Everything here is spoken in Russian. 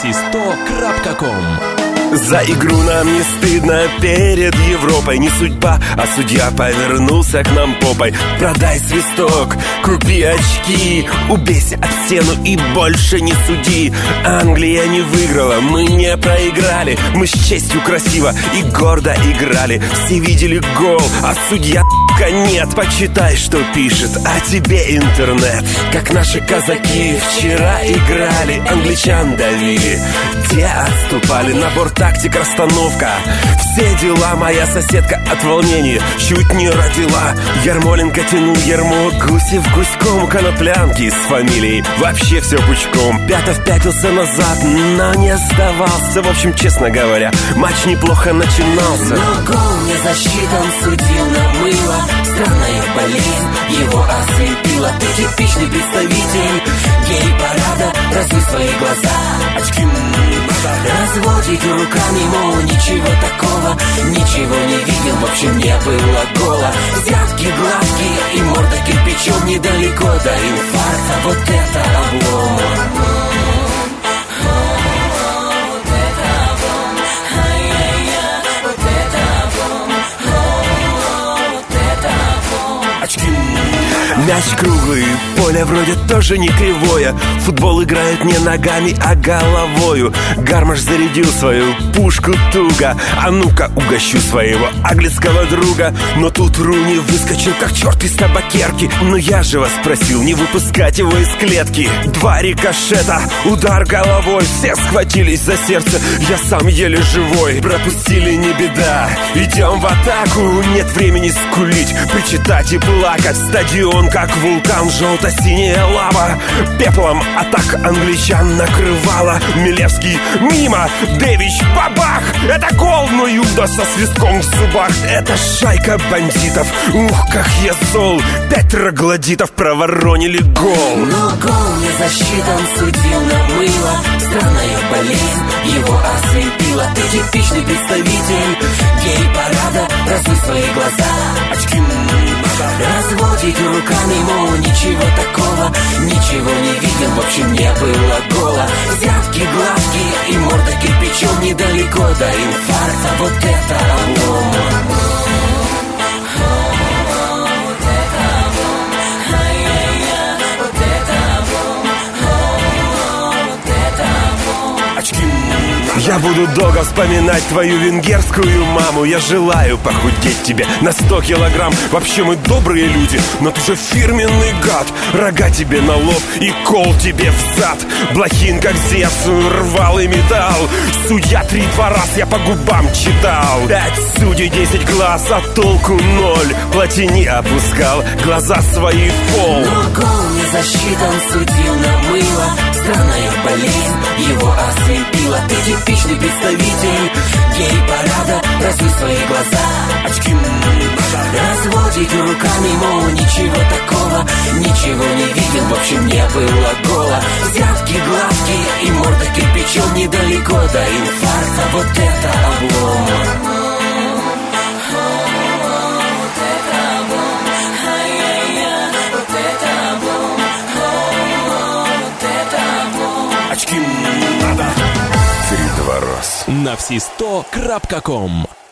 все100.com. За игру нам не стыдно перед Европой. Не судьба, а судья повернулся к нам попой. Продай свисток, купи очки, убейся об стену и больше не суди. Англия не выиграла, мы не проиграли. Мы с честью красиво и гордо играли. Все видели гол, а судья нет. Почитай, что пишет о тебе интернет. Как наши казаки вчера играли, англичан давили, те отступали. Набор тактик, расстановка, все дела. Моя соседка от волнения чуть не родила. Ярмоленко тянул ярмо, Гусев гуськом, коноплянки с фамилией вообще все пучком. Пятов пятился назад, но не сдавался. В общем, честно говоря, матч неплохо начинался. Но гол не засчитан, судил на мыло. Странная болезнь его ослепила. Ты типичный представитель гей-парада. Раздуй свои глаза, очки надо разводить руками, мол, ничего такого, ничего не видел, в общем, не было гола. Взятки гладкие и морда кирпичом, недалеко до инфаркта. Вот это облом. Мяч круглый, поле вроде тоже не кривое. Футбол играет не ногами, а головою. Гармаш зарядил свою пушку туго. А ну-ка угощу своего английского друга. Но тут Руни выскочил как черт из табакерки. Но я же вас просил не выпускать его из клетки. Два рикошета, удар головой. Все схватились за сердце, я сам еле живой. Пропустили, не беда, идем в атаку. Нет времени скулить, причитать и плакать. Стадион как вулкан, желто-синяя лава. Пеплом атак англичан накрывала. Милевский мимо, Дэвич бабах. Это гол, но Юда со свистком в зубах. Это шайка бандитов, ух, как я зол. 5 троглодитов проворонили гол. Но гол не засчитан, судил на мыло. Странная болезнь его ослепила. Ты типичный представитель гей-парада. Раздуй свои глаза, очки надо разводить руками, мол, ничего такого, ничего не видел, в общем, не было гола. Взятки гладкие и морда кирпичом, недалеко до инфаркта. Вот это облом. Я буду долго вспоминать твою венгерскую маму. Я желаю похудеть тебе на 100 килограмм. Вообще мы добрые люди, но ты же фирменный гад. Рога тебе на лоб и кол тебе в зад. Блохин как Зевс рвал и металл. Судья 3-2 раз я по губам читал. 5 судей, 10 глаз, а толку 0. Платини опускал глаза свои в пол. Но гол не засчитан, судил на мыло. Странная болезнь его ослепила. Ты типичный представитель гей-парада. Раздуй свои глаза, очки надо разводить руками, мол, ничего такого, ничего не видел, в общем, не было гола. Взятки гладкие и морда кирпичом, недалеко до инфаркта. Вот это облом. Очки надо. 3-2 раз. На все100.com.